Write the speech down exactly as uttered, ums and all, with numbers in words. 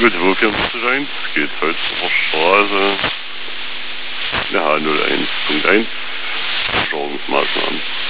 Gut, wo vierundvierzig geht Holzdorfer Straße, der H null eins Punkt eins, Verschauungsmaßnahmen.